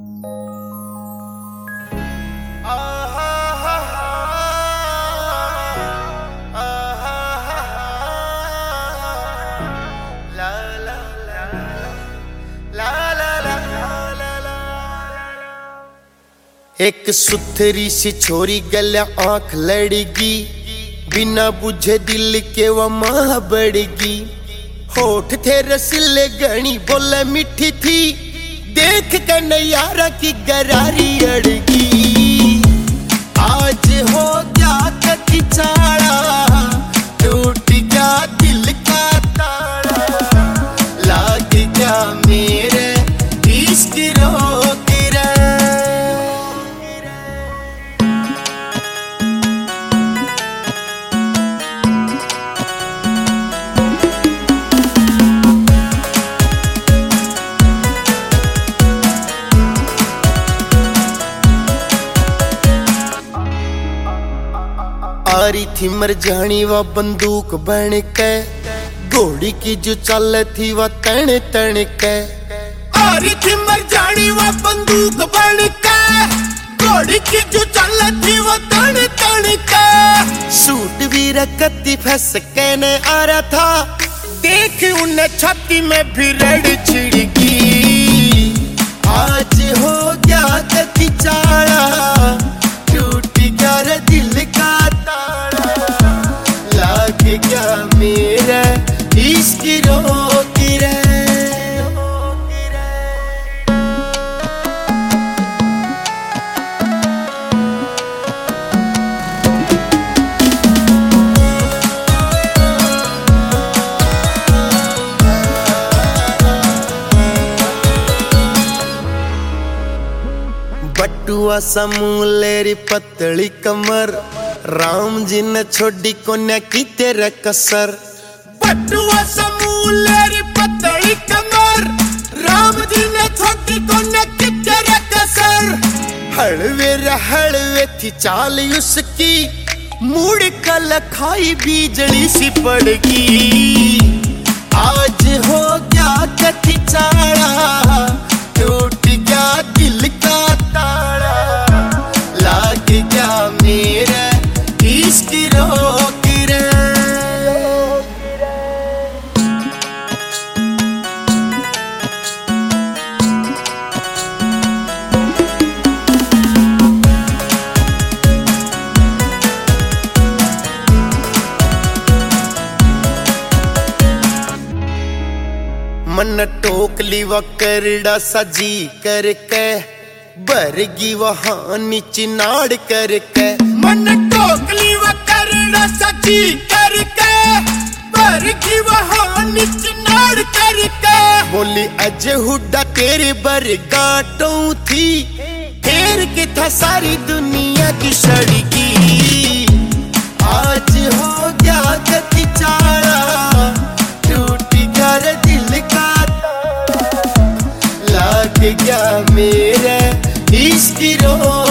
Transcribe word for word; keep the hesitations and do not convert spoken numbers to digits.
एक सुथरी सी छोरी गल्या आंख लड़गी, बिना बुझे दिल के वो माँ बढ़गी। होठ थे रसीले गणी बोले मीठी थी, देख के नैयारा की गरारी अड़गी। आज हो गया कति चाड़ा, टूट गया दिल का ताड़ा, लाग गया मेरे इश्क रोक रे। आरी थी मरजानी वा बंदूक बन के, घोड़ी की जो चल थी वह तन तन के। आरी थी मरजानी वा बंदूक बन के, घोड़ी की जो चल थी वह तन तन के। सूट भी रखती फंस के न आ रहा था, देख उन्हें छाती में भी रड़ छिड़की। आज हो गया कति चाड़ा, टूट गया रे दिल का क्या मेरा इश्क रोक रे। बटुआ समूलेरी पतली कमर, राम जी ने छोड़ी कोन्या की तेरा कसर। बटुआ समूलेरी पतली कमर, राम जी ने छोड़ी कोन्या की तेरा कसर। हड़वे हड़वे थी चाल उसकी, मुड़ कल खाई बिजली सी पड़गी। आज हो गया कति चाड़ा, टूट गया दिल का ताड़ा, लाग गया मेरा इश्क रोक रे। मन टोकली व करड़ा सजी करके, बरगी वहां नीचे नाड़ करके। मन टोकली व करड़ा सजी करके, बरगी वहां नीचे नाड़ करके। बोली अज हुड्डा तेरे बरगाटों थी, फेर के था सारी दुनिया की सड़गी। आज हो गया कति चाड़ा, टूट गया रे दिल का ताड़ा, लाग गया मेरा इश्क रो।